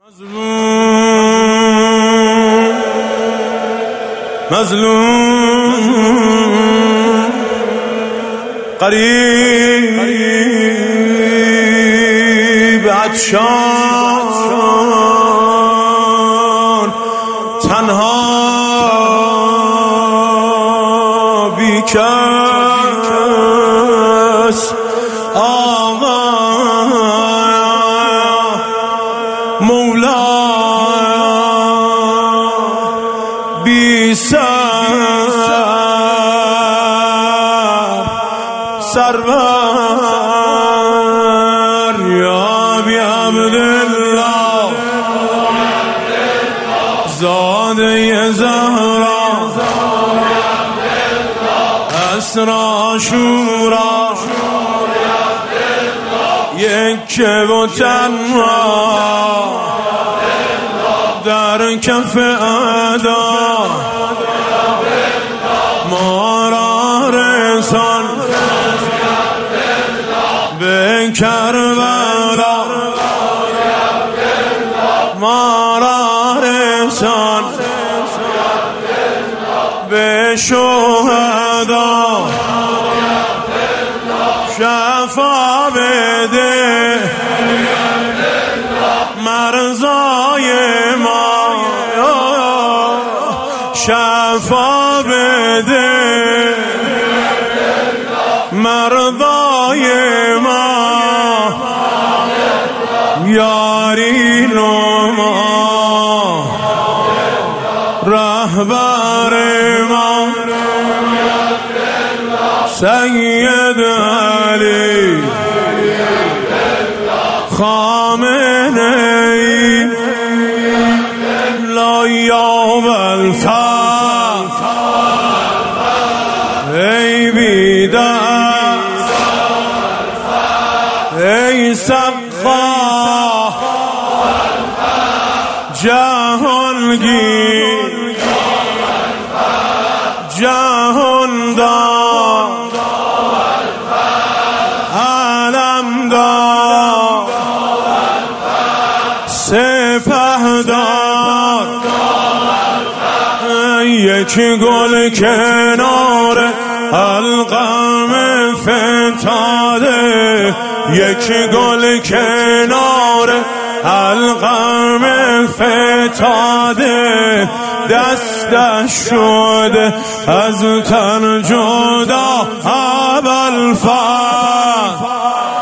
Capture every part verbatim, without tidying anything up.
مظلوم قریب عطشان تنها بیکس آقا مولا بی سر سرور یا بی عبدالله زاده زهرا اسرا شورا یک و تنها در کف ادا ما را رسان به کربلا ما را رسان به شهدا شفا بده مرزای ما شفا بده مرضای ما یاری نما رهبر ما سید علی خامنه ای لا یوم الفتح ای بیدست ای سقا جهانگیر جهاندار علمدار سپهدار یک گل کنار القم فتاده یک گل کنار القم فتاده دستش شده از تن جدا ابوالفتح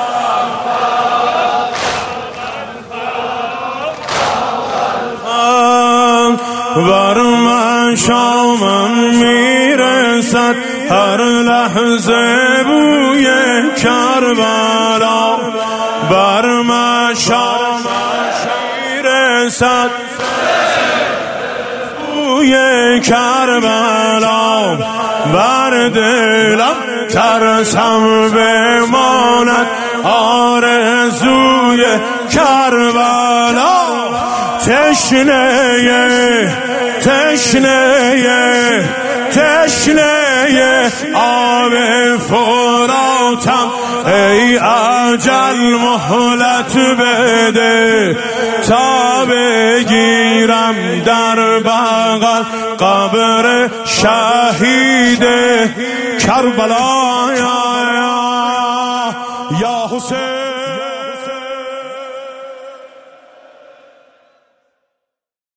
بر من شامم میرسد هر لحظه بوی کربلا بر من شامم میرسد بوی کربلا بر دلم ترسم بماند آرزوی کربلا تشنه تشنه تشنه آب فراتم ای اجل مهلت بده تا بگیرم در بغل قبر شهید کربلا.